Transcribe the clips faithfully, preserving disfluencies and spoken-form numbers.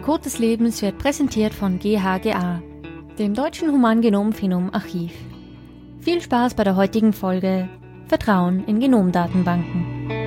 Code des Lebens wird präsentiert von G H G A, dem Deutschen Humangenom-Phenom-Archiv. Viel Spaß bei der heutigen Folge Vertrauen in Genomdatenbanken.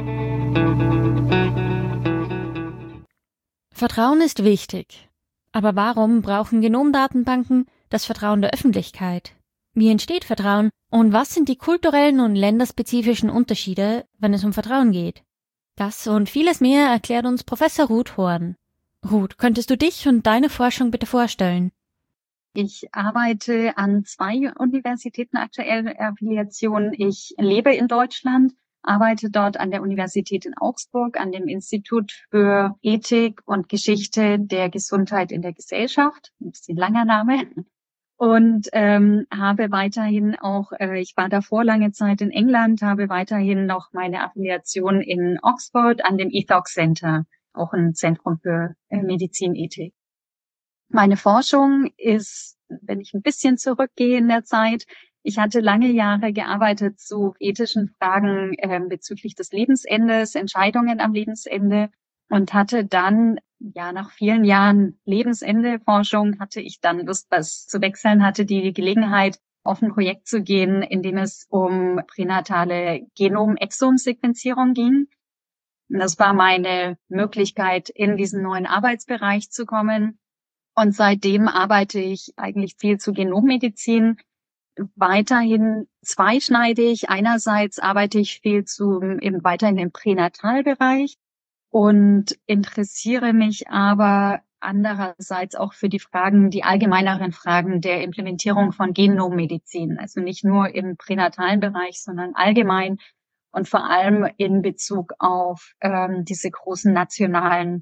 Vertrauen ist wichtig. Aber warum brauchen Genomdatenbanken das Vertrauen der Öffentlichkeit? Wie entsteht Vertrauen und was sind die kulturellen und länderspezifischen Unterschiede, wenn es um Vertrauen geht? Das und vieles mehr erklärt uns Professor Ruth Horn. Ruth, könntest du dich und deine Forschung bitte vorstellen? Ich arbeite an zwei Universitäten aktuell Affiliation. Ich lebe in Deutschland, arbeite dort an der Universität in Augsburg, an dem Institut für Ethik und Geschichte der Gesundheit in der Gesellschaft. Ein bisschen langer Name. Und ähm, habe weiterhin auch, äh, ich war davor lange Zeit in England, habe weiterhin noch meine Affiliation in Oxford an dem Ethos Center, auch ein Zentrum für äh, Medizinethik. Meine Forschung ist, wenn ich ein bisschen zurückgehe in der Zeit, ich hatte lange Jahre gearbeitet zu ethischen Fragen äh, bezüglich des Lebensendes, Entscheidungen am Lebensende und hatte dann, ja, nach vielen Jahren Lebensende-Forschung hatte ich dann Lust, was zu wechseln, hatte die Gelegenheit, auf ein Projekt zu gehen, in dem es um pränatale Genom-Exom-Sequenzierung ging. Und das war meine Möglichkeit, in diesen neuen Arbeitsbereich zu kommen. Und seitdem arbeite ich eigentlich viel zu Genommedizin. Weiterhin zweischneidig. Einerseits arbeite ich viel zu, eben weiterhin im Pränatalbereich und interessiere mich aber andererseits auch für die Fragen, die allgemeineren Fragen der Implementierung von Genommedizin. Also nicht nur im pränatalen Bereich, sondern allgemein. Und vor allem in Bezug auf ähm, diese großen nationalen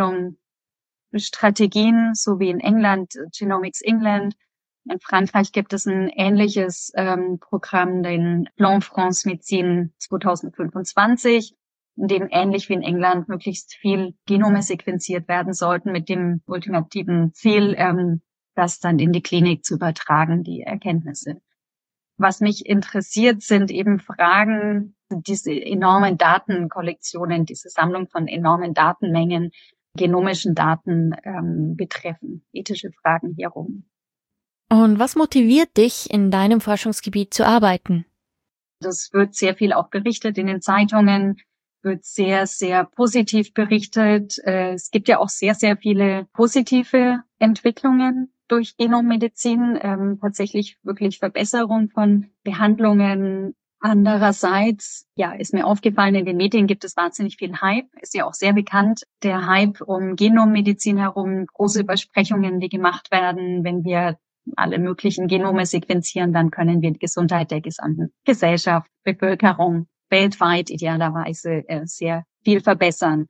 Genomstrategien, so wie in England, Genomics England. In Frankreich gibt es ein ähnliches ähm, Programm, den Plan France Médecine zwanzig fünfundzwanzig, in dem ähnlich wie in England möglichst viel Genome sequenziert werden sollten, mit dem ultimativen Ziel, ähm, das dann in die Klinik zu übertragen, die Erkenntnisse. Was mich interessiert, sind eben Fragen, diese enormen Datenkollektionen, diese Sammlung von enormen Datenmengen, genomischen Daten ähm, betreffen, ethische Fragen hierum. Und was motiviert dich, in deinem Forschungsgebiet zu arbeiten? Das wird sehr viel auch berichtet in den Zeitungen, wird sehr, sehr positiv berichtet. Es gibt ja auch sehr, sehr viele positive Entwicklungen durch Genommedizin, ähm, tatsächlich wirklich Verbesserung von Behandlungen. Andererseits, ja, ist mir aufgefallen, in den Medien gibt es wahnsinnig viel Hype. Ist ja auch sehr bekannt, der Hype um Genommedizin herum, große Übersprechungen, die gemacht werden. Wenn wir alle möglichen Genome sequenzieren, dann können wir die Gesundheit der gesamten Gesellschaft, Bevölkerung weltweit idealerweise äh, sehr viel verbessern.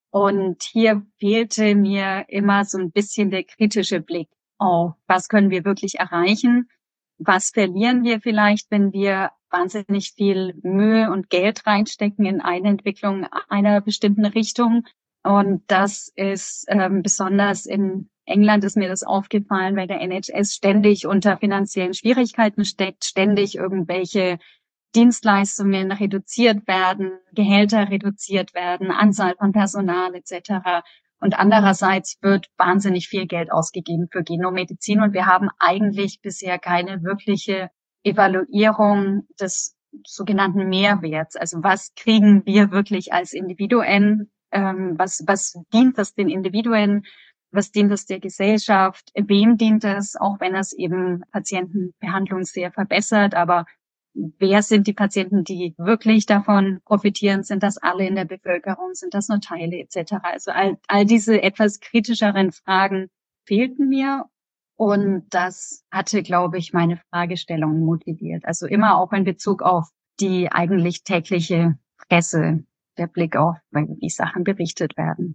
Und hier fehlte mir immer so ein bisschen der kritische Blick auf, was können wir wirklich erreichen? Was verlieren wir vielleicht, wenn wir wahnsinnig viel Mühe und Geld reinstecken in eine Entwicklung einer bestimmten Richtung? Und das ist ähm, besonders in England ist mir das aufgefallen, weil der N H S ständig unter finanziellen Schwierigkeiten steckt, ständig irgendwelche Dienstleistungen reduziert werden, Gehälter reduziert werden, Anzahl von Personal et cetera. Und andererseits wird wahnsinnig viel Geld ausgegeben für Genommedizin und wir haben eigentlich bisher keine wirkliche Evaluierung des sogenannten Mehrwerts. Also was kriegen wir wirklich als Individuen? Ähm, was, was dient das den Individuen? Was dient es der Gesellschaft? Wem dient es? Auch wenn es eben Patientenbehandlung sehr verbessert, aber wer sind die Patienten, die wirklich davon profitieren? Sind das alle in der Bevölkerung? Sind das nur Teile et cetera? Also all, all diese etwas kritischeren Fragen fehlten mir. Und das hatte, glaube ich, meine Fragestellung motiviert. Also immer auch in Bezug auf die eigentlich tägliche Presse, der Blick auf, wie Sachen berichtet werden.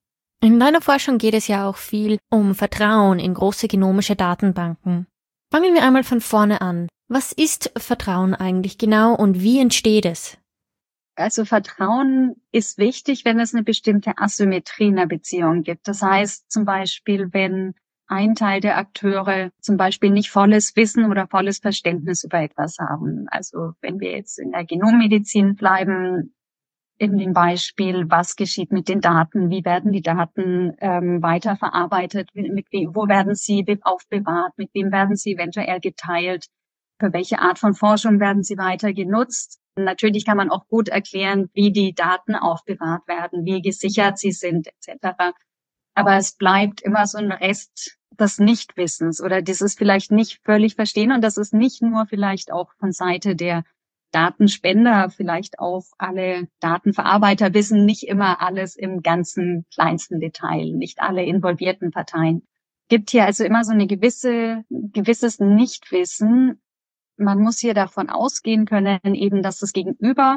In deiner Forschung geht es ja auch viel um Vertrauen in große genomische Datenbanken. Fangen wir einmal von vorne an. Was ist Vertrauen eigentlich genau und wie entsteht es? Also Vertrauen ist wichtig, wenn es eine bestimmte Asymmetrie in der Beziehung gibt. Das heißt zum Beispiel, wenn ein Teil der Akteure zum Beispiel nicht volles Wissen oder volles Verständnis über etwas haben. Also wenn wir jetzt in der Genommedizin bleiben, in dem Beispiel, was geschieht mit den Daten, wie werden die Daten ähm, weiterverarbeitet, mit wem, wo werden sie aufbewahrt, mit wem werden sie eventuell geteilt, für welche Art von Forschung werden sie weiter genutzt. Natürlich kann man auch gut erklären, wie die Daten aufbewahrt werden, wie gesichert sie sind, et cetera. Aber es bleibt immer so ein Rest des Nichtwissens oder dieses vielleicht nicht völlig verstehen. Und das ist nicht nur vielleicht auch von Seite der Datenspender, vielleicht auch alle Datenverarbeiter wissen nicht immer alles im ganzen kleinsten Detail, nicht alle involvierten Parteien. Es gibt hier also immer so eine gewisse, gewisses Nichtwissen. Man muss hier davon ausgehen können, eben, dass das Gegenüber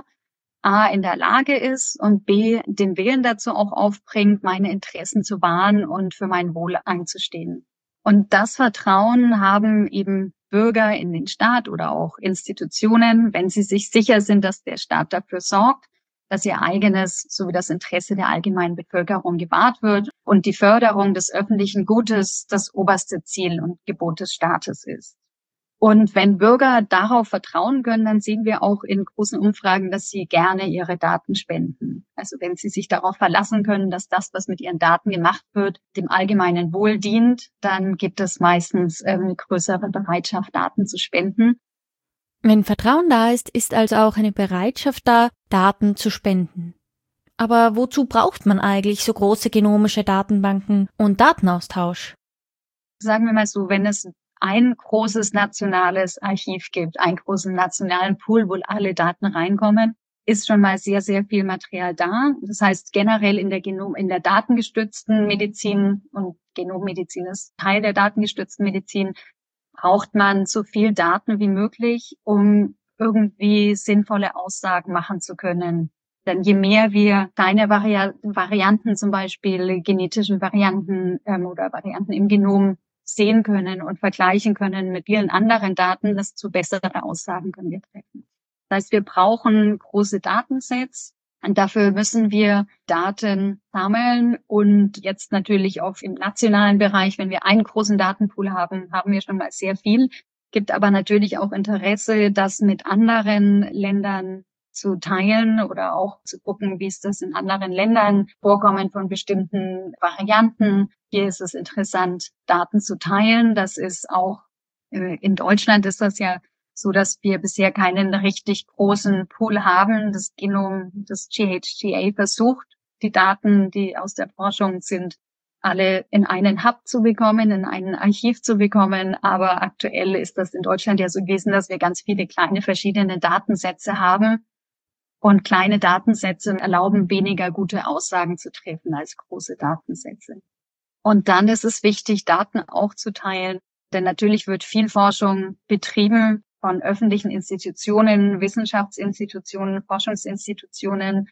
A in der Lage ist und B den Willen dazu auch aufbringt, meine Interessen zu wahren und für mein Wohl einzustehen. Und das Vertrauen haben eben Bürger in den Staat oder auch Institutionen, wenn sie sich sicher sind, dass der Staat dafür sorgt, dass ihr eigenes sowie das Interesse der allgemeinen Bevölkerung gewahrt wird und die Förderung des öffentlichen Gutes das oberste Ziel und Gebot des Staates ist. Und wenn Bürger darauf vertrauen können, dann sehen wir auch in großen Umfragen, dass sie gerne ihre Daten spenden. Also wenn sie sich darauf verlassen können, dass das, was mit ihren Daten gemacht wird, dem allgemeinen Wohl dient, dann gibt es meistens eine größere Bereitschaft, Daten zu spenden. Wenn Vertrauen da ist, ist also auch eine Bereitschaft da, Daten zu spenden. Aber wozu braucht man eigentlich so große genomische Datenbanken und Datenaustausch? Sagen wir mal so, wenn es ein großes nationales Archiv gibt, einen großen nationalen Pool, wo alle Daten reinkommen, ist schon mal sehr, sehr viel Material da. Das heißt, generell in der Genom, in der datengestützten Medizin, und Genommedizin ist Teil der datengestützten Medizin, braucht man so viel Daten wie möglich, um irgendwie sinnvolle Aussagen machen zu können. Denn je mehr wir kleine Vari- Varianten, zum Beispiel genetischen Varianten ähm, oder Varianten im Genom sehen können und vergleichen können mit vielen anderen Daten, desto bessere Aussagen können wir treffen. Das heißt, wir brauchen große Datensets und dafür müssen wir Daten sammeln und jetzt natürlich auch im nationalen Bereich, wenn wir einen großen Datenpool haben, haben wir schon mal sehr viel. Gibt aber natürlich auch Interesse, das mit anderen Ländern zu teilen oder auch zu gucken, wie ist das in anderen Ländern, Vorkommen von bestimmten Varianten. Hier ist es interessant, Daten zu teilen. Das ist auch, in Deutschland ist das ja so, dass wir bisher keinen richtig großen Pool haben. Das Genom, das G H G A versucht, die Daten, die aus der Forschung sind, alle in einen Hub zu bekommen, in ein Archiv zu bekommen. Aber aktuell ist das in Deutschland ja so gewesen, dass wir ganz viele kleine verschiedene Datensätze haben. Und kleine Datensätze erlauben weniger gute Aussagen zu treffen als große Datensätze. Und dann ist es wichtig, Daten auch zu teilen, denn natürlich wird viel Forschung betrieben von öffentlichen Institutionen, Wissenschaftsinstitutionen, Forschungsinstitutionen.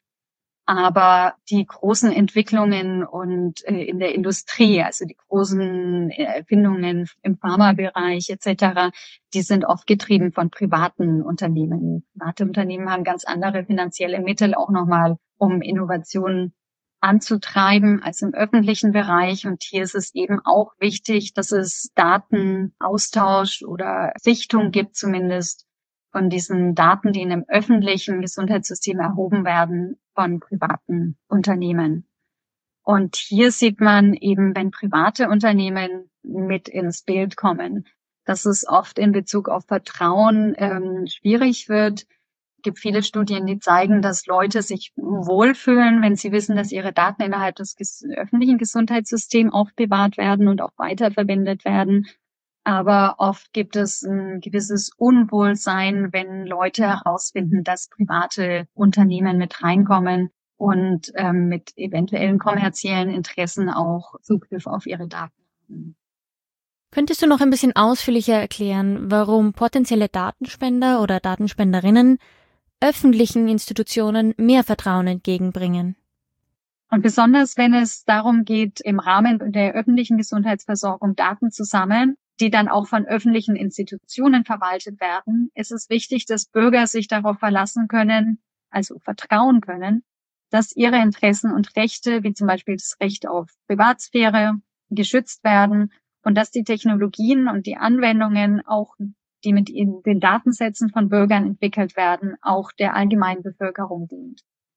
Aber die großen Entwicklungen und äh, in der Industrie, also die großen Erfindungen im Pharmabereich et cetera, die sind oft getrieben von privaten Unternehmen. Private Unternehmen haben ganz andere finanzielle Mittel auch nochmal, um Innovationen anzutreiben als im öffentlichen Bereich. Und hier ist es eben auch wichtig, dass es Datenaustausch oder Sichtung gibt zumindest von diesen Daten, die in einem öffentlichen Gesundheitssystem erhoben werden, von privaten Unternehmen. Und hier sieht man eben, wenn private Unternehmen mit ins Bild kommen, dass es oft in Bezug auf Vertrauen ähm, schwierig wird. Es gibt viele Studien, die zeigen, dass Leute sich wohlfühlen, wenn sie wissen, dass ihre Daten innerhalb des ges- öffentlichen Gesundheitssystems aufbewahrt werden und auch weiterverwendet werden. Aber oft gibt es ein gewisses Unwohlsein, wenn Leute herausfinden, dass private Unternehmen mit reinkommen und ähm, mit eventuellen kommerziellen Interessen auch Zugriff auf ihre Daten haben. Könntest du noch ein bisschen ausführlicher erklären, warum potenzielle Datenspender oder Datenspenderinnen öffentlichen Institutionen mehr Vertrauen entgegenbringen? Und besonders, wenn es darum geht, im Rahmen der öffentlichen Gesundheitsversorgung Daten zu sammeln, die dann auch von öffentlichen Institutionen verwaltet werden, ist es wichtig, dass Bürger sich darauf verlassen können, also vertrauen können, dass ihre Interessen und Rechte, wie zum Beispiel das Recht auf Privatsphäre, geschützt werden und dass die Technologien und die Anwendungen, auch die mit den Datensätzen von Bürgern entwickelt werden, auch der allgemeinen Bevölkerung dient.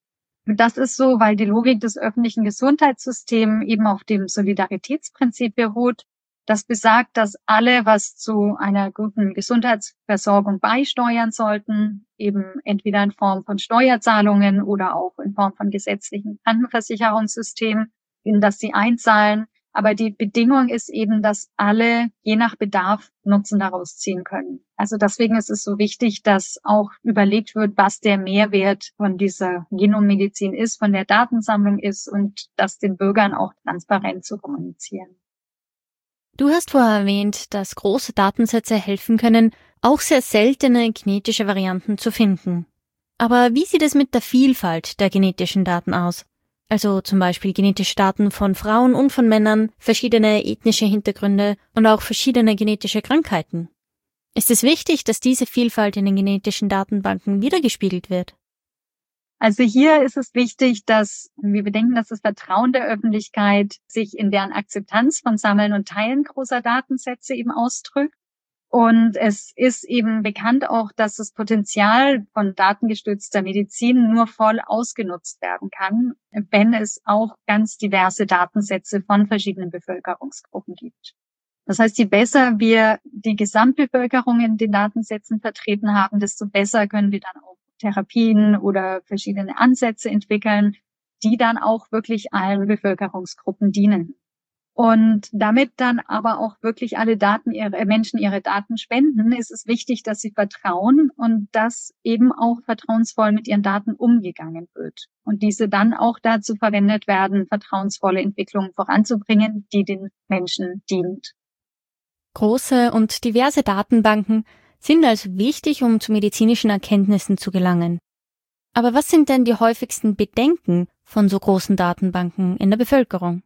Das ist so, weil die Logik des öffentlichen Gesundheitssystems eben auf dem Solidaritätsprinzip beruht. Das besagt, dass alle, was zu einer guten Gesundheitsversorgung beisteuern sollten, eben entweder in Form von Steuerzahlungen oder auch in Form von gesetzlichen Krankenversicherungssystemen, in das sie einzahlen. Aber die Bedingung ist eben, dass alle je nach Bedarf Nutzen daraus ziehen können. Also deswegen ist es so wichtig, dass auch überlegt wird, was der Mehrwert von dieser Genommedizin ist, von der Datensammlung ist und das den Bürgern auch transparent zu kommunizieren. Du hast vorher erwähnt, dass große Datensätze helfen können, auch sehr seltene genetische Varianten zu finden. Aber wie sieht es mit der Vielfalt der genetischen Daten aus? Also zum Beispiel genetische Daten von Frauen und von Männern, verschiedene ethnische Hintergründe und auch verschiedene genetische Krankheiten. Ist es wichtig, dass diese Vielfalt in den genetischen Datenbanken wiedergespiegelt wird? Also hier ist es wichtig, dass wir bedenken, dass das Vertrauen der Öffentlichkeit sich in deren Akzeptanz von Sammeln und Teilen großer Datensätze eben ausdrückt. Und es ist eben bekannt auch, dass das Potenzial von datengestützter Medizin nur voll ausgenutzt werden kann, wenn es auch ganz diverse Datensätze von verschiedenen Bevölkerungsgruppen gibt. Das heißt, je besser wir die Gesamtbevölkerung in den Datensätzen vertreten haben, desto besser können wir dann auch Therapien oder verschiedene Ansätze entwickeln, die dann auch wirklich allen Bevölkerungsgruppen dienen. Und damit dann aber auch wirklich alle Daten ihre, Menschen ihre Daten spenden, ist es wichtig, dass sie vertrauen und dass eben auch vertrauensvoll mit ihren Daten umgegangen wird. Und diese dann auch dazu verwendet werden, vertrauensvolle Entwicklungen voranzubringen, die den Menschen dient. Große und diverse Datenbanken sind also wichtig, um zu medizinischen Erkenntnissen zu gelangen. Aber was sind denn die häufigsten Bedenken von so großen Datenbanken in der Bevölkerung?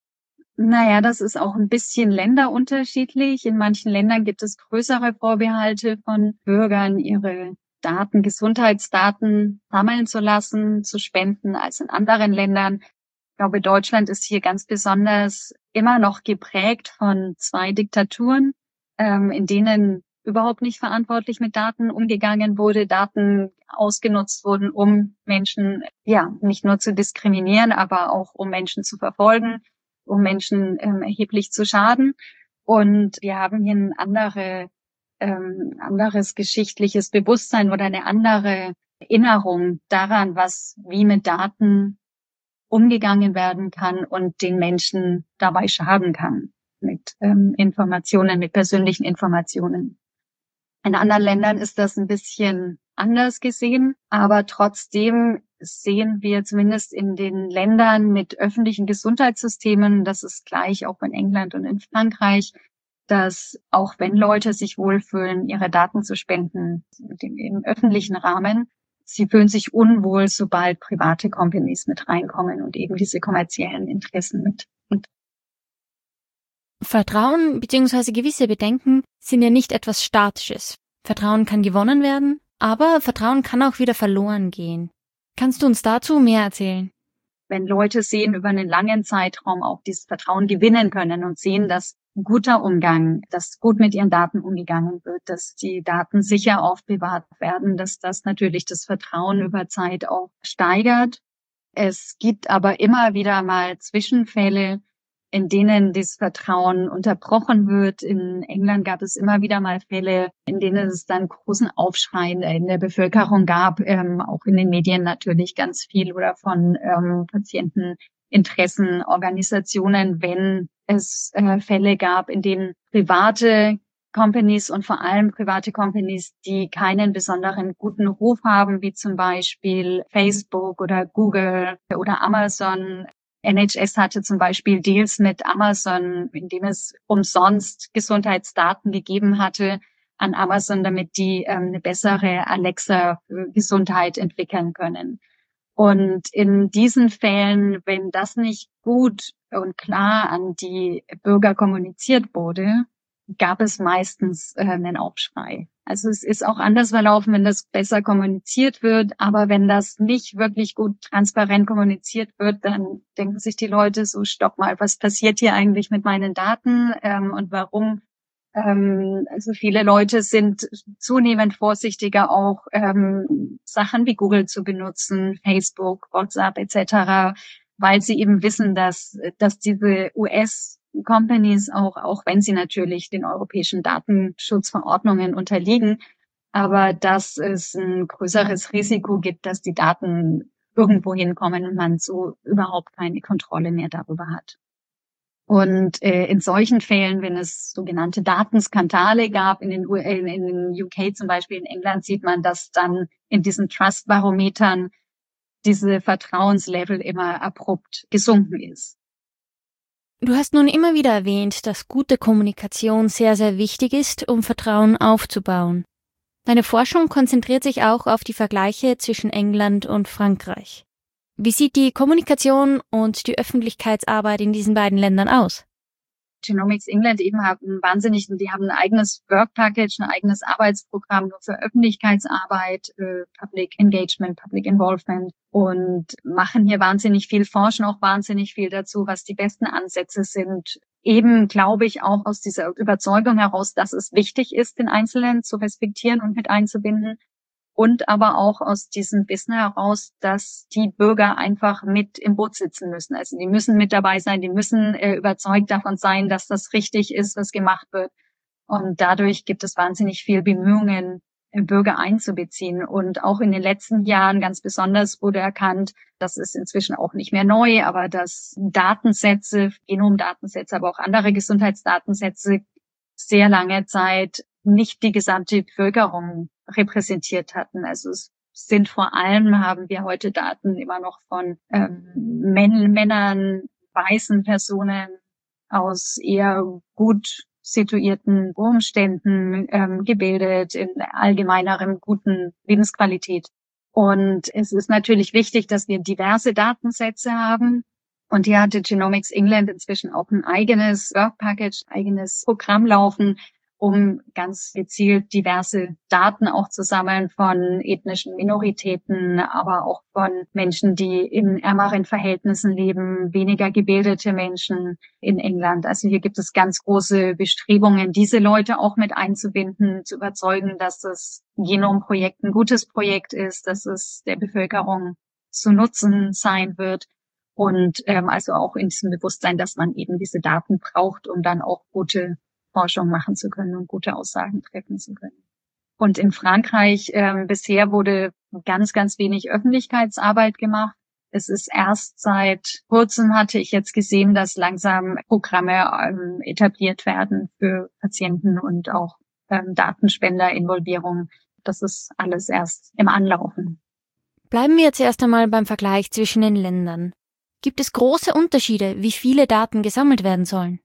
Naja, das ist auch ein bisschen länderunterschiedlich. In manchen Ländern gibt es größere Vorbehalte von Bürgern, ihre Daten, Gesundheitsdaten sammeln zu lassen, zu spenden, als in anderen Ländern. Ich glaube, Deutschland ist hier ganz besonders immer noch geprägt von zwei Diktaturen, ähm, in denen überhaupt nicht verantwortlich mit Daten umgegangen wurde, Daten ausgenutzt wurden, um Menschen, ja, nicht nur zu diskriminieren, aber auch um Menschen zu verfolgen, um Menschen ähm, erheblich zu schaden. Und wir haben hier ein andere, ähm, anderes geschichtliches Bewusstsein oder eine andere Erinnerung daran, was wie mit Daten umgegangen werden kann und den Menschen dabei schaden kann mit ähm, Informationen, mit persönlichen Informationen. In anderen Ländern ist das ein bisschen anders gesehen, aber trotzdem sehen wir zumindest in den Ländern mit öffentlichen Gesundheitssystemen, das ist gleich auch in England und in Frankreich, dass auch wenn Leute sich wohlfühlen, ihre Daten zu spenden im öffentlichen Rahmen, sie fühlen sich unwohl, sobald private Companies mit reinkommen und eben diese kommerziellen Interessen mit. Und Vertrauen bzw. gewisse Bedenken sind ja nicht etwas Statisches. Vertrauen kann gewonnen werden, aber Vertrauen kann auch wieder verloren gehen. Kannst du uns dazu mehr erzählen? Wenn Leute sehen, über einen langen Zeitraum auch dieses Vertrauen gewinnen können und sehen, dass ein guter Umgang, dass gut mit ihren Daten umgegangen wird, dass die Daten sicher aufbewahrt werden, dass das natürlich das Vertrauen über Zeit auch steigert. Es gibt aber immer wieder mal Zwischenfälle, in denen das Vertrauen unterbrochen wird. In England gab es immer wieder mal Fälle, in denen es dann großen Aufschrei in der Bevölkerung gab, ähm, auch in den Medien natürlich ganz viel oder von ähm, Patienteninteressenorganisationen, wenn es äh, Fälle gab, in denen private Companies und vor allem private Companies, die keinen besonderen guten Ruf haben, wie zum Beispiel Facebook oder Google oder Amazon. N H S hatte zum Beispiel Deals mit Amazon, in dem es umsonst Gesundheitsdaten gegeben hatte an Amazon, damit die ähm, eine bessere Alexa für Gesundheit entwickeln können. Und in diesen Fällen, wenn das nicht gut und klar an die Bürger kommuniziert wurde, gab es meistens äh, einen Aufschrei. Also es ist auch anders verlaufen, wenn das besser kommuniziert wird. Aber wenn das nicht wirklich gut transparent kommuniziert wird, dann denken sich die Leute so, stopp mal, was passiert hier eigentlich mit meinen Daten ähm, und warum Ähm, also viele Leute sind zunehmend vorsichtiger, auch ähm, Sachen wie Google zu benutzen, Facebook, WhatsApp et cetera, weil sie eben wissen, dass dass diese U S-Companies auch, auch wenn sie natürlich den europäischen Datenschutzverordnungen unterliegen, aber dass es ein größeres Risiko gibt, dass die Daten irgendwo hinkommen und man so überhaupt keine Kontrolle mehr darüber hat. Und äh, in solchen Fällen, wenn es sogenannte Datenskandale gab, in den, U äh, in den U K zum Beispiel, in England, sieht man, dass dann in diesen Trust-Barometern diese Vertrauenslevel immer abrupt gesunken ist. Du hast nun immer wieder erwähnt, dass gute Kommunikation sehr, sehr wichtig ist, um Vertrauen aufzubauen. Deine Forschung konzentriert sich auch auf die Vergleiche zwischen England und Frankreich. Wie sieht die Kommunikation und die Öffentlichkeitsarbeit in diesen beiden Ländern aus? Genomics England eben haben wahnsinnig, die haben ein eigenes Work Package, ein eigenes Arbeitsprogramm nur für Öffentlichkeitsarbeit, äh, Public Engagement, Public Involvement und machen hier wahnsinnig viel, forschen auch wahnsinnig viel dazu, was die besten Ansätze sind. Eben glaube ich auch aus dieser Überzeugung heraus, dass es wichtig ist, den Einzelnen zu respektieren und mit einzubinden. Und aber auch aus diesem Wissen heraus, dass die Bürger einfach mit im Boot sitzen müssen. Also die müssen mit dabei sein, die müssen äh, überzeugt davon sein, dass das richtig ist, was gemacht wird. Und dadurch gibt es wahnsinnig viel Bemühungen, Bürger einzubeziehen. Und auch in den letzten Jahren ganz besonders wurde erkannt, das ist inzwischen auch nicht mehr neu, aber dass Datensätze, Genomdatensätze, aber auch andere Gesundheitsdatensätze sehr lange Zeit nicht die gesamte Bevölkerung repräsentiert hatten. Also es sind vor allem, haben wir heute Daten immer noch von ähm, Männern, weißen Personen aus eher gut situierten Umständen, ähm, gebildet, in allgemeinerem guten Lebensqualität. Und es ist natürlich wichtig, dass wir diverse Datensätze haben. Und hier hatte Genomics England inzwischen auch ein eigenes Work Package, eigenes Programm laufen, um ganz gezielt diverse Daten auch zu sammeln von ethnischen Minoritäten, aber auch von Menschen, die in ärmeren Verhältnissen leben, weniger gebildete Menschen in England. Also hier gibt es ganz große Bestrebungen, diese Leute auch mit einzubinden, zu überzeugen, dass das Genomprojekt ein gutes Projekt ist, dass es der Bevölkerung zu Nutzen sein wird. Und ähm, also auch in diesem Bewusstsein, dass man eben diese Daten braucht, um dann auch gute Forschung machen zu können und gute Aussagen treffen zu können. Und in Frankreich ähm, bisher wurde ganz, ganz wenig Öffentlichkeitsarbeit gemacht. Es ist erst seit kurzem, hatte ich jetzt gesehen, dass langsam Programme ähm, etabliert werden für Patienten und auch ähm, Datenspenderinvolvierung. Das ist alles erst im Anlaufen. Bleiben wir jetzt erst einmal beim Vergleich zwischen den Ländern. Gibt es große Unterschiede, wie viele Daten gesammelt werden sollen?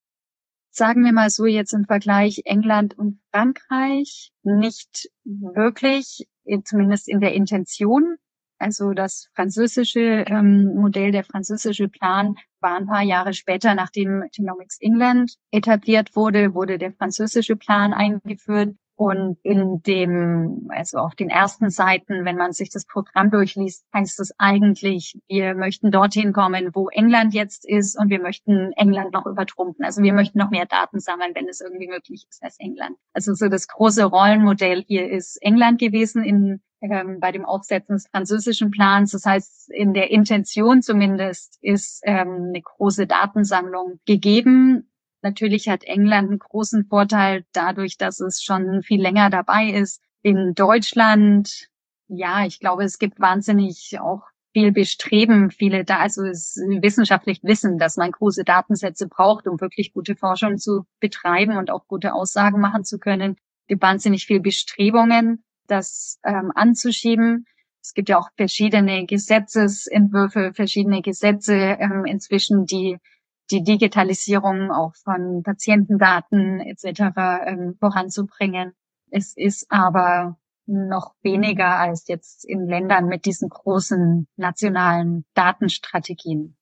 Sagen wir mal so jetzt im Vergleich England und Frankreich nicht wirklich, zumindest in der Intention. Also das französische ähm, Modell, der französische Plan war ein paar Jahre später, nachdem Genomics England etabliert wurde, wurde der französische Plan eingeführt. Und in dem, also auf den ersten Seiten, wenn man sich das Programm durchliest, heißt es eigentlich, wir möchten dorthin kommen, wo England jetzt ist und wir möchten England noch übertrumpfen. Also wir möchten noch mehr Daten sammeln, wenn es irgendwie möglich ist als England. Also so das große Rollenmodell hier ist England gewesen in ähm, bei dem Aufsetzen des französischen Plans. Das heißt, in der Intention zumindest ist ähm, eine große Datensammlung gegeben. Natürlich hat England einen großen Vorteil dadurch, dass es schon viel länger dabei ist. In Deutschland, ja, ich glaube, es gibt wahnsinnig auch viel Bestreben, viele da, also es wissenschaftlich wissen, dass man große Datensätze braucht, um wirklich gute Forschung zu betreiben und auch gute Aussagen machen zu können. Es gibt wahnsinnig viel Bestrebungen, das ähm, anzuschieben. Es gibt ja auch verschiedene Gesetzesentwürfe, verschiedene Gesetze ähm, inzwischen, die die Digitalisierung auch von Patientendaten et cetera ähm, voranzubringen. Es ist aber noch weniger als jetzt in Ländern mit diesen großen nationalen Datenstrategien.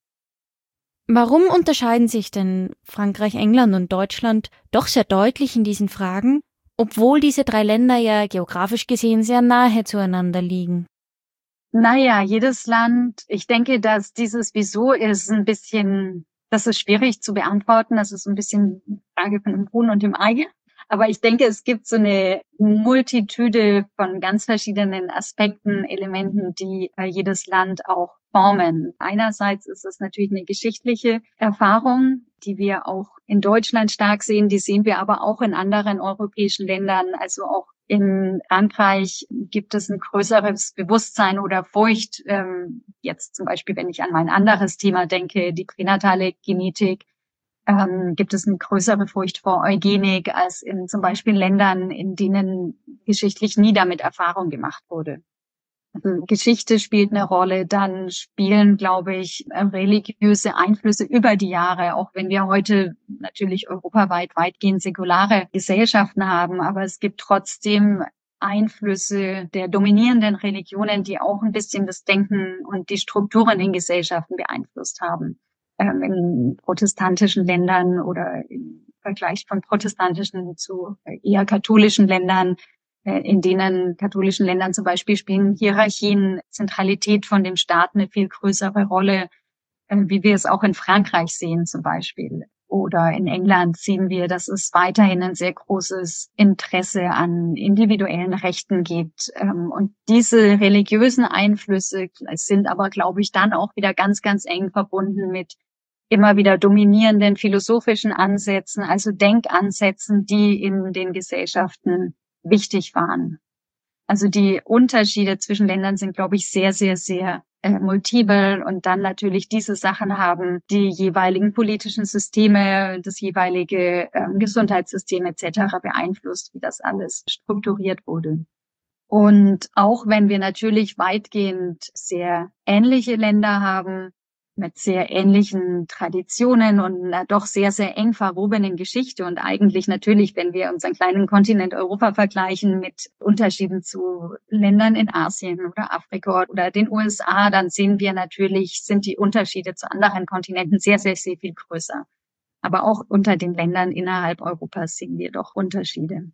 Warum unterscheiden sich denn Frankreich, England und Deutschland doch sehr deutlich in diesen Fragen, obwohl diese drei Länder ja geografisch gesehen sehr nahe zueinander liegen? Naja, jedes Land, ich denke, dass dieses Wieso ist ein bisschen, das ist schwierig zu beantworten. Das ist ein bisschen eine Frage von dem Huhn und dem Ei. Aber ich denke, es gibt so eine Multitude von ganz verschiedenen Aspekten, Elementen, die äh, jedes Land auch formen. Einerseits ist es natürlich eine geschichtliche Erfahrung, die wir auch in Deutschland stark sehen. Die sehen wir aber auch in anderen europäischen Ländern. Also auch in Frankreich gibt es ein größeres Bewusstsein oder Furcht. Ähm, jetzt zum Beispiel, wenn ich an mein anderes Thema denke, die pränatale Genetik, ähm, gibt es eine größere Furcht vor Eugenik als in zum Beispiel Ländern, in denen geschichtlich nie damit Erfahrung gemacht wurde. Also Geschichte spielt eine Rolle, dann spielen, glaube ich, religiöse Einflüsse über die Jahre, auch wenn wir heute natürlich europaweit weitgehend säkulare Gesellschaften haben, aber es gibt trotzdem Einflüsse der dominierenden Religionen, die auch ein bisschen das Denken und die Strukturen in Gesellschaften beeinflusst haben. Ähm, in protestantischen Ländern oder im Vergleich von protestantischen zu eher katholischen Ländern, in denen katholischen Ländern zum Beispiel spielen Hierarchien, Zentralität von dem Staat eine viel größere Rolle, wie wir es auch in Frankreich sehen zum Beispiel. Oder in England sehen wir, dass es weiterhin ein sehr großes Interesse an individuellen Rechten gibt. Und diese religiösen Einflüsse sind aber, glaube ich, dann auch wieder ganz, ganz eng verbunden mit immer wieder dominierenden philosophischen Ansätzen, also Denkansätzen, die in den Gesellschaften wichtig waren. Also die Unterschiede zwischen Ländern sind, glaube ich, sehr, sehr, sehr äh, multiple und dann natürlich diese Sachen haben die jeweiligen politischen Systeme, das jeweilige äh, Gesundheitssystem et cetera beeinflusst, wie das alles strukturiert wurde. Und auch wenn wir natürlich weitgehend sehr ähnliche Länder haben, mit sehr ähnlichen Traditionen und einer doch sehr, sehr eng verwobenen Geschichte und eigentlich natürlich, wenn wir unseren kleinen Kontinent Europa vergleichen mit Unterschieden zu Ländern in Asien oder Afrika oder den U S A, dann sehen wir natürlich, sind die Unterschiede zu anderen Kontinenten sehr, sehr, sehr viel größer. Aber auch unter den Ländern innerhalb Europas sehen wir doch Unterschiede.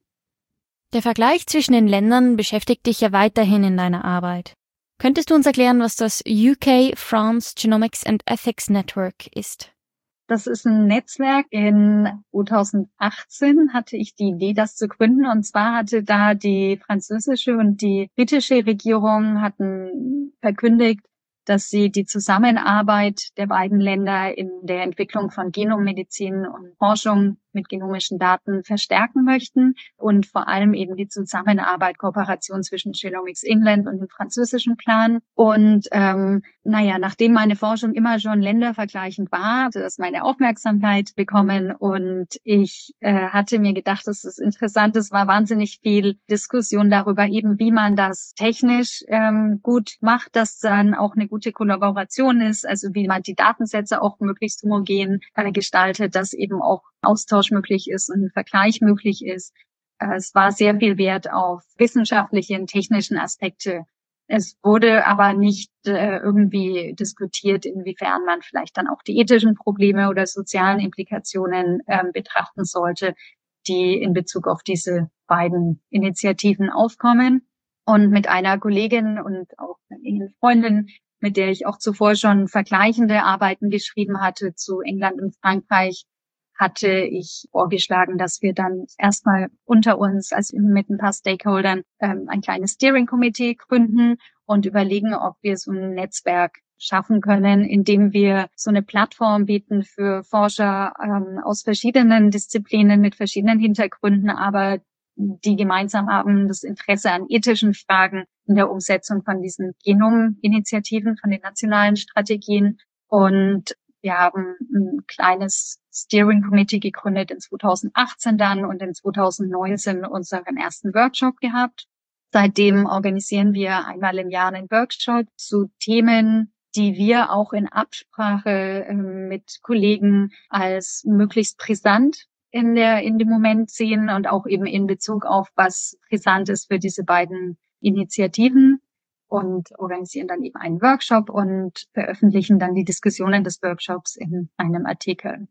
Der Vergleich zwischen den Ländern beschäftigt dich ja weiterhin in deiner Arbeit. Könntest du uns erklären, was das U K-France Genomics and Ethics Network ist? Das ist ein Netzwerk. In zweitausendachtzehn hatte ich die Idee, das zu gründen. Und zwar hatte da die französische und die britische Regierung hatten verkündigt, dass sie die Zusammenarbeit der beiden Länder in der Entwicklung von Genommedizin und Forschung mit genomischen Daten verstärken möchten und vor allem eben die Zusammenarbeit, Kooperation zwischen Genomics England und dem französischen Plan. Und ähm, naja, nachdem meine Forschung immer schon ländervergleichend war, hatte das meine Aufmerksamkeit bekommen und ich äh, hatte mir gedacht, das ist interessant, es war wahnsinnig viel Diskussion darüber eben, wie man das technisch ähm, gut macht, dass dann auch eine gute Kollaboration ist, also wie man die Datensätze auch möglichst homogen äh, gestaltet, dass eben auch Austausch möglich ist und ein Vergleich möglich ist. Es war sehr viel Wert auf wissenschaftliche und technischen Aspekte. Es wurde aber nicht äh, irgendwie diskutiert, inwiefern man vielleicht dann auch die ethischen Probleme oder sozialen Implikationen äh, betrachten sollte, die in Bezug auf diese beiden Initiativen aufkommen. Und mit einer Kollegin und auch einer Freundin, mit der ich auch zuvor schon vergleichende Arbeiten geschrieben hatte zu England und Frankreich, hatte ich vorgeschlagen, dass wir dann erstmal unter uns, also mit ein paar Stakeholdern, ähm, ein kleines Steering Committee gründen und überlegen, ob wir so ein Netzwerk schaffen können, indem wir so eine Plattform bieten für Forscher ähm, aus verschiedenen Disziplinen mit verschiedenen Hintergründen, aber die gemeinsam haben das Interesse an ethischen Fragen in der Umsetzung von diesen Genominitiativen, von den nationalen Strategien. Und wir haben ein kleines Steering Committee gegründet in zweitausendachtzehn dann und in zweitausendneunzehn unseren ersten Workshop gehabt. Seitdem organisieren wir einmal im Jahr einen Workshop zu Themen, die wir auch in Absprache äh, mit Kollegen als möglichst brisant in der in dem Moment sehen und auch eben in Bezug auf, was brisant ist für diese beiden Initiativen. Und organisieren dann eben einen Workshop und veröffentlichen dann die Diskussionen des Workshops in einem Artikel.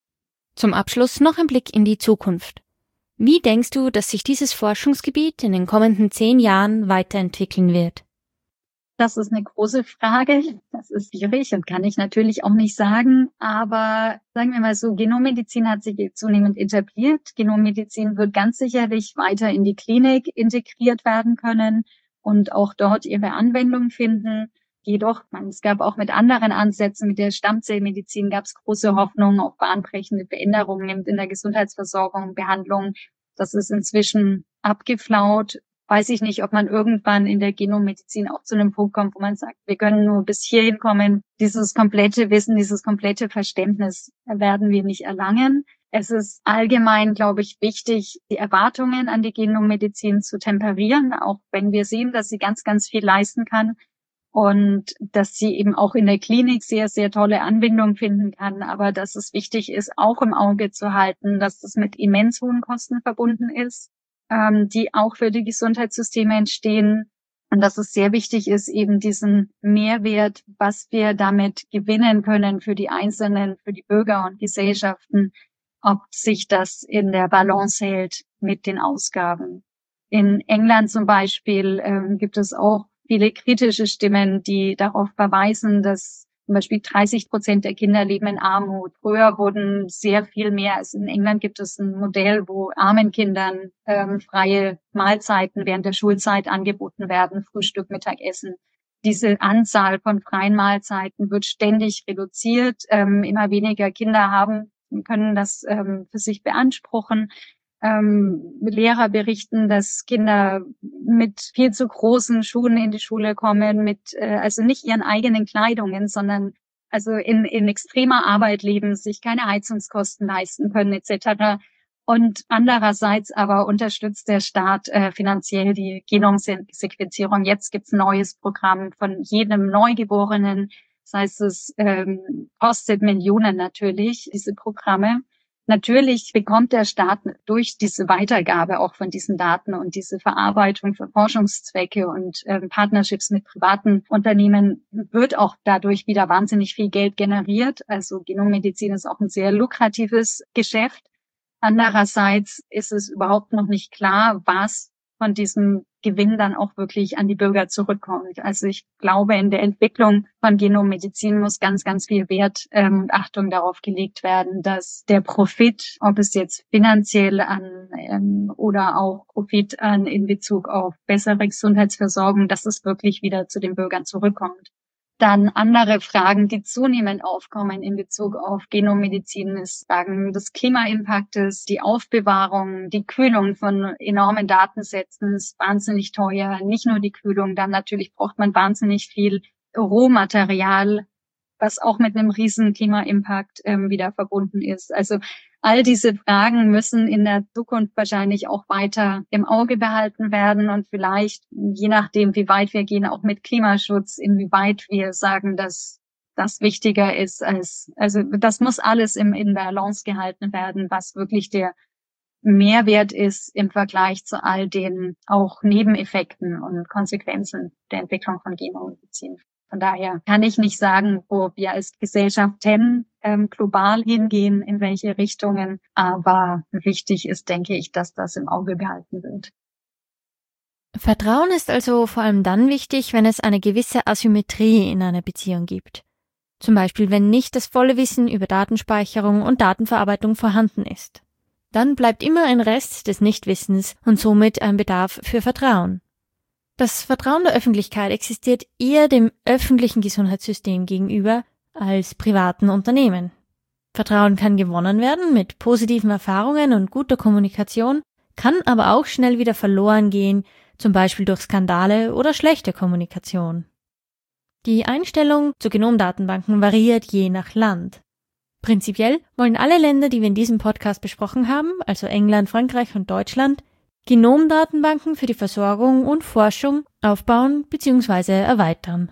Zum Abschluss noch ein Blick in die Zukunft. Wie denkst du, dass sich dieses Forschungsgebiet in den kommenden zehn Jahren weiterentwickeln wird? Das ist eine große Frage. Das ist schwierig und kann ich natürlich auch nicht sagen. Aber sagen wir mal so, Genommedizin hat sich zunehmend etabliert. Genommedizin wird ganz sicherlich weiter in die Klinik integriert werden können und auch dort ihre Anwendung finden. Jedoch, man, es gab auch mit anderen Ansätzen, mit der Stammzellmedizin gab es große Hoffnungen auf bahnbrechende Veränderungen in der Gesundheitsversorgung, Behandlung. Das ist inzwischen abgeflaut. Weiß ich nicht, ob man irgendwann in der Genommedizin auch zu einem Punkt kommt, wo man sagt, wir können nur bis hierhin kommen. Dieses komplette Wissen, dieses komplette Verständnis werden wir nicht erlangen. Es ist allgemein, glaube ich, wichtig, die Erwartungen an die Genommedizin zu temperieren, auch wenn wir sehen, dass sie ganz, ganz viel leisten kann und dass sie eben auch in der Klinik sehr, sehr tolle Anwendung finden kann. Aber dass es wichtig ist, auch im Auge zu halten, dass das mit immens hohen Kosten verbunden ist, die auch für die Gesundheitssysteme entstehen. Und dass es sehr wichtig ist, eben diesen Mehrwert, was wir damit gewinnen können für die Einzelnen, für die Bürger und Gesellschaften, ob sich das in der Balance hält mit den Ausgaben. In England zum Beispiel ähm, gibt es auch viele kritische Stimmen, die darauf verweisen, dass zum Beispiel dreißig Prozent der Kinder leben in Armut. Früher wurden sehr viel mehr. Also in England gibt es ein Modell, wo armen Kindern ähm, freie Mahlzeiten während der Schulzeit angeboten werden, Frühstück, Mittagessen. Diese Anzahl von freien Mahlzeiten wird ständig reduziert. Ähm, immer weniger Kinder haben, können das ähm, für sich beanspruchen. Ähm, Lehrer berichten, dass Kinder mit viel zu großen Schuhen in die Schule kommen, mit äh, also nicht ihren eigenen Kleidungen, sondern also in, in extremer Arbeit leben, sich keine Heizungskosten leisten können et cetera. Und andererseits aber unterstützt der Staat äh, finanziell die Genomsequenzierung. Jetzt gibt's ein neues Programm von jedem Neugeborenen. Das heißt, es ähm, kostet Millionen natürlich, diese Programme. Natürlich bekommt der Staat durch diese Weitergabe auch von diesen Daten und diese Verarbeitung für Forschungszwecke und äh, Partnerships mit privaten Unternehmen wird auch dadurch wieder wahnsinnig viel Geld generiert. Also Genommedizin ist auch ein sehr lukratives Geschäft. Andererseits ist es überhaupt noch nicht klar, was von diesem Gewinn dann auch wirklich an die Bürger zurückkommt. Also ich glaube, in der Entwicklung von Genommedizin muss ganz, ganz viel Wert ähm, und Achtung darauf gelegt werden, dass der Profit, ob es jetzt finanziell an ähm, oder auch Profit an in Bezug auf bessere Gesundheitsversorgung, dass es wirklich wieder zu den Bürgern zurückkommt. Dann andere Fragen, die zunehmend aufkommen in Bezug auf Genommedizin, ist Fragen des Klimaimpaktes, die Aufbewahrung, die Kühlung von enormen Datensätzen ist wahnsinnig teuer. Nicht nur die Kühlung, dann natürlich braucht man wahnsinnig viel Rohmaterial, was auch mit einem riesen Klimaimpact ähm, wieder verbunden ist. Also all diese Fragen müssen in der Zukunft wahrscheinlich auch weiter im Auge behalten werden und vielleicht, je nachdem, wie weit wir gehen, auch mit Klimaschutz, inwieweit wir sagen, dass das wichtiger ist als, also das muss alles im, in Balance gehalten werden, was wirklich der Mehrwert ist im Vergleich zu all den auch Nebeneffekten und Konsequenzen der Entwicklung von Genommedizin. Von daher kann ich nicht sagen, wo wir als Gesellschaft hin, ähm, global hingehen, in welche Richtungen. Aber wichtig ist, denke ich, dass das im Auge behalten wird. Vertrauen ist also vor allem dann wichtig, wenn es eine gewisse Asymmetrie in einer Beziehung gibt. Zum Beispiel, wenn nicht das volle Wissen über Datenspeicherung und Datenverarbeitung vorhanden ist. Dann bleibt immer ein Rest des Nichtwissens und somit ein Bedarf für Vertrauen. Das Vertrauen der Öffentlichkeit existiert eher dem öffentlichen Gesundheitssystem gegenüber als privaten Unternehmen. Vertrauen kann gewonnen werden mit positiven Erfahrungen und guter Kommunikation, kann aber auch schnell wieder verloren gehen, zum Beispiel durch Skandale oder schlechte Kommunikation. Die Einstellung zu Genomdatenbanken variiert je nach Land. Prinzipiell wollen alle Länder, die wir in diesem Podcast besprochen haben, also England, Frankreich und Deutschland, Genomdatenbanken für die Versorgung und Forschung aufbauen bzw. erweitern.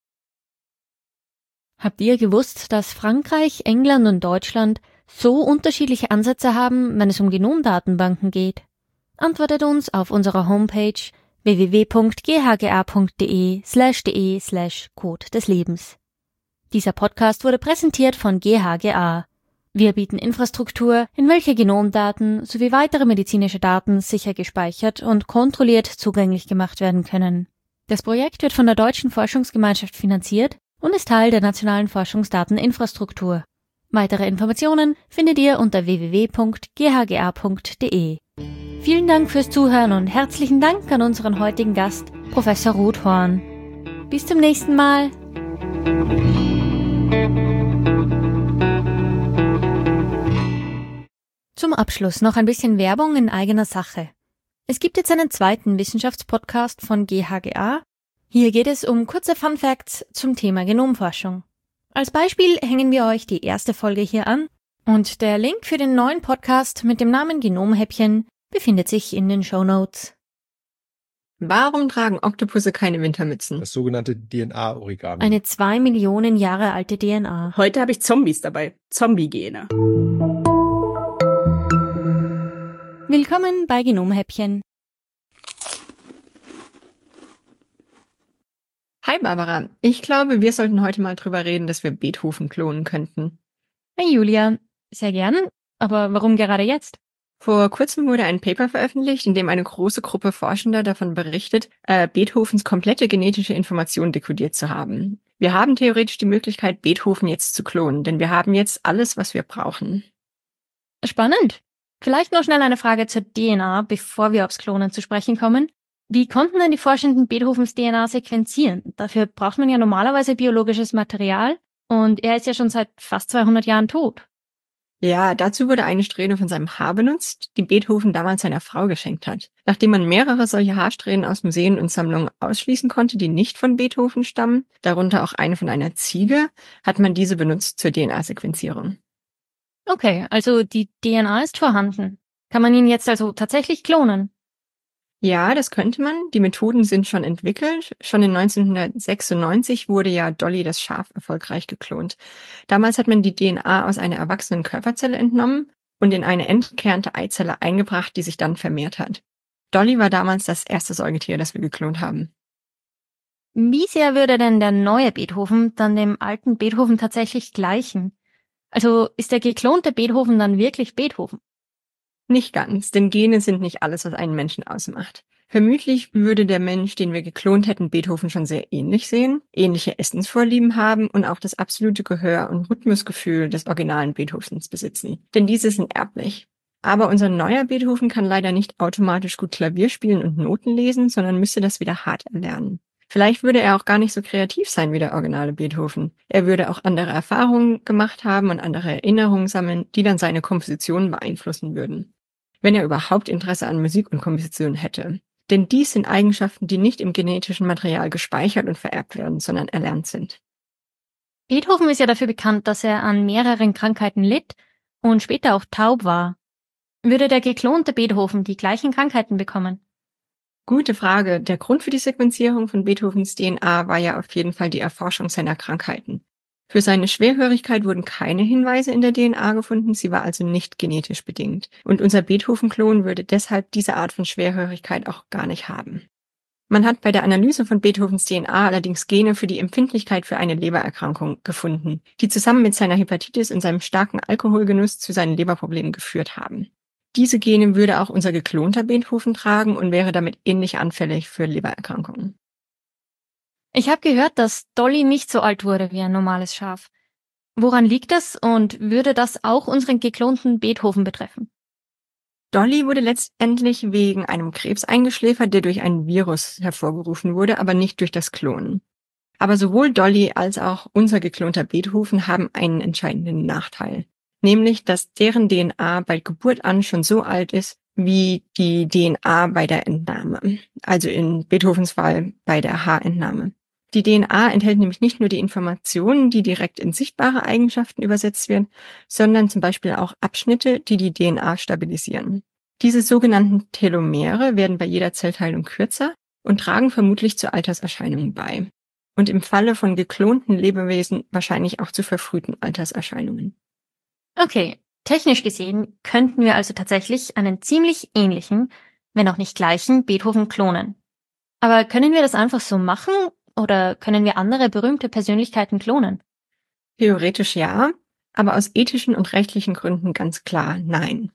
Habt ihr gewusst, dass Frankreich, England und Deutschland so unterschiedliche Ansätze haben, wenn es um Genomdatenbanken geht? Antwortet uns auf unserer Homepage w w w punkt g h g a punkt d e slash d e slash Code des Lebens. Dieser Podcast wurde präsentiert von G H G A. Wir bieten Infrastruktur, in welcher Genomdaten sowie weitere medizinische Daten sicher gespeichert und kontrolliert zugänglich gemacht werden können. Das Projekt wird von der Deutschen Forschungsgemeinschaft finanziert und ist Teil der nationalen Forschungsdateninfrastruktur. Weitere Informationen findet ihr unter w w w punkt g h g a punkt d e. Vielen Dank fürs Zuhören und herzlichen Dank an unseren heutigen Gast, Professor Ruth Horn. Bis zum nächsten Mal. Zum Abschluss noch ein bisschen Werbung in eigener Sache. Es gibt jetzt einen zweiten Wissenschaftspodcast von G H G A. Hier geht es um kurze Fun Facts zum Thema Genomforschung. Als Beispiel hängen wir euch die erste Folge hier an und der Link für den neuen Podcast mit dem Namen Genomhäppchen befindet sich in den Shownotes. Warum tragen Oktopusse keine Wintermützen? Das sogenannte D N A-Origami. Eine zwei Millionen Jahre alte D N A. Heute habe ich Zombies dabei. Zombie-Gene. Willkommen bei Genomhäppchen. Hi Barbara, ich glaube, wir sollten heute mal drüber reden, dass wir Beethoven klonen könnten. Hi Julia, sehr gern, aber warum gerade jetzt? Vor kurzem wurde ein Paper veröffentlicht, in dem eine große Gruppe Forschender davon berichtet, äh, Beethovens komplette genetische Information dekodiert zu haben. Wir haben theoretisch die Möglichkeit, Beethoven jetzt zu klonen, denn wir haben jetzt alles, was wir brauchen. Spannend. Vielleicht noch schnell eine Frage zur D N A, bevor wir aufs Klonen zu sprechen kommen. Wie konnten denn die Forschenden Beethovens D N A sequenzieren? Dafür braucht man ja normalerweise biologisches Material und er ist ja schon seit fast zweihundert Jahren tot. Ja, dazu wurde eine Strähne von seinem Haar benutzt, die Beethoven damals seiner Frau geschenkt hat. Nachdem man mehrere solche Haarsträhnen aus Museen und Sammlungen ausschließen konnte, die nicht von Beethoven stammen, darunter auch eine von einer Ziege, hat man diese benutzt zur D N A-Sequenzierung. Okay, also die D N A ist vorhanden. Kann man ihn jetzt also tatsächlich klonen? Ja, das könnte man. Die Methoden sind schon entwickelt. Schon in neunzehnhundertsechsundneunzig wurde ja Dolly das Schaf erfolgreich geklont. Damals hat man die D N A aus einer erwachsenen Körperzelle entnommen und in eine entkernte Eizelle eingebracht, die sich dann vermehrt hat. Dolly war damals das erste Säugetier, das wir geklont haben. Wie sehr würde denn der neue Beethoven dann dem alten Beethoven tatsächlich gleichen? Also ist der geklonte Beethoven dann wirklich Beethoven? Nicht ganz, denn Gene sind nicht alles, was einen Menschen ausmacht. Vermutlich würde der Mensch, den wir geklont hätten, Beethoven schon sehr ähnlich sehen, ähnliche Essensvorlieben haben und auch das absolute Gehör- und Rhythmusgefühl des originalen Beethovens besitzen. Denn diese sind erblich. Aber unser neuer Beethoven kann leider nicht automatisch gut Klavier spielen und Noten lesen, sondern müsste das wieder hart erlernen. Vielleicht würde er auch gar nicht so kreativ sein wie der originale Beethoven. Er würde auch andere Erfahrungen gemacht haben und andere Erinnerungen sammeln, die dann seine Kompositionen beeinflussen würden. Wenn er überhaupt Interesse an Musik und Komposition hätte. Denn dies sind Eigenschaften, die nicht im genetischen Material gespeichert und vererbt werden, sondern erlernt sind. Beethoven ist ja dafür bekannt, dass er an mehreren Krankheiten litt und später auch taub war. Würde der geklonte Beethoven die gleichen Krankheiten bekommen? Gute Frage. Der Grund für die Sequenzierung von Beethovens D N A war ja auf jeden Fall die Erforschung seiner Krankheiten. Für seine Schwerhörigkeit wurden keine Hinweise in der D N A gefunden, sie war also nicht genetisch bedingt. Und unser Beethoven-Klon würde deshalb diese Art von Schwerhörigkeit auch gar nicht haben. Man hat bei der Analyse von Beethovens D N A allerdings Gene für die Empfindlichkeit für eine Lebererkrankung gefunden, die zusammen mit seiner Hepatitis und seinem starken Alkoholgenuss zu seinen Leberproblemen geführt haben. Diese Gene würde auch unser geklonter Beethoven tragen und wäre damit ähnlich anfällig für Lebererkrankungen. Ich habe gehört, dass Dolly nicht so alt wurde wie ein normales Schaf. Woran liegt das und würde das auch unseren geklonten Beethoven betreffen? Dolly wurde letztendlich wegen einem Krebs eingeschläfert, der durch ein Virus hervorgerufen wurde, aber nicht durch das Klonen. Aber sowohl Dolly als auch unser geklonter Beethoven haben einen entscheidenden Nachteil. Nämlich, dass deren D N A bei Geburt an schon so alt ist, wie die D N A bei der Entnahme. Also in Beethovens Fall bei der Haarentnahme. Die D N A enthält nämlich nicht nur die Informationen, die direkt in sichtbare Eigenschaften übersetzt werden, sondern zum Beispiel auch Abschnitte, die die D N A stabilisieren. Diese sogenannten Telomere werden bei jeder Zellteilung kürzer und tragen vermutlich zu Alterserscheinungen bei. Und im Falle von geklonten Lebewesen wahrscheinlich auch zu verfrühten Alterserscheinungen. Okay, technisch gesehen könnten wir also tatsächlich einen ziemlich ähnlichen, wenn auch nicht gleichen, Beethoven klonen. Aber können wir das einfach so machen oder können wir andere berühmte Persönlichkeiten klonen? Theoretisch ja, aber aus ethischen und rechtlichen Gründen ganz klar nein.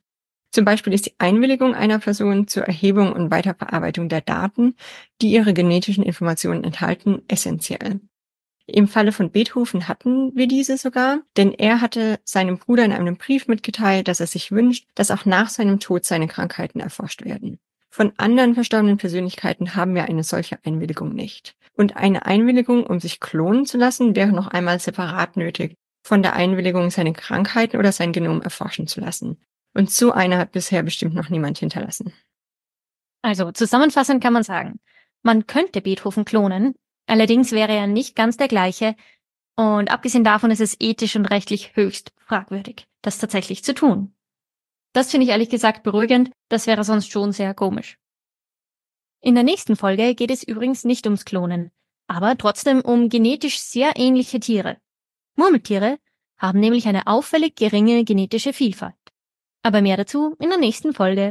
Zum Beispiel ist die Einwilligung einer Person zur Erhebung und Weiterverarbeitung der Daten, die ihre genetischen Informationen enthalten, essentiell. Im Falle von Beethoven hatten wir diese sogar, denn er hatte seinem Bruder in einem Brief mitgeteilt, dass er sich wünscht, dass auch nach seinem Tod seine Krankheiten erforscht werden. Von anderen verstorbenen Persönlichkeiten haben wir eine solche Einwilligung nicht. Und eine Einwilligung, um sich klonen zu lassen, wäre noch einmal separat nötig, von der Einwilligung, seine Krankheiten oder sein Genom erforschen zu lassen. Und so eine hat bisher bestimmt noch niemand hinterlassen. Also zusammenfassend kann man sagen, man könnte Beethoven klonen, allerdings wäre er nicht ganz der gleiche und abgesehen davon ist es ethisch und rechtlich höchst fragwürdig, das tatsächlich zu tun. Das finde ich ehrlich gesagt beruhigend, das wäre sonst schon sehr komisch. In der nächsten Folge geht es übrigens nicht ums Klonen, aber trotzdem um genetisch sehr ähnliche Tiere. Murmeltiere haben nämlich eine auffällig geringe genetische Vielfalt. Aber mehr dazu in der nächsten Folge.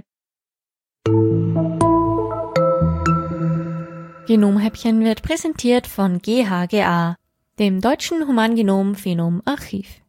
Genomhäppchen wird präsentiert von G H G A, dem Deutschen Humangenom-Phenom-Archiv.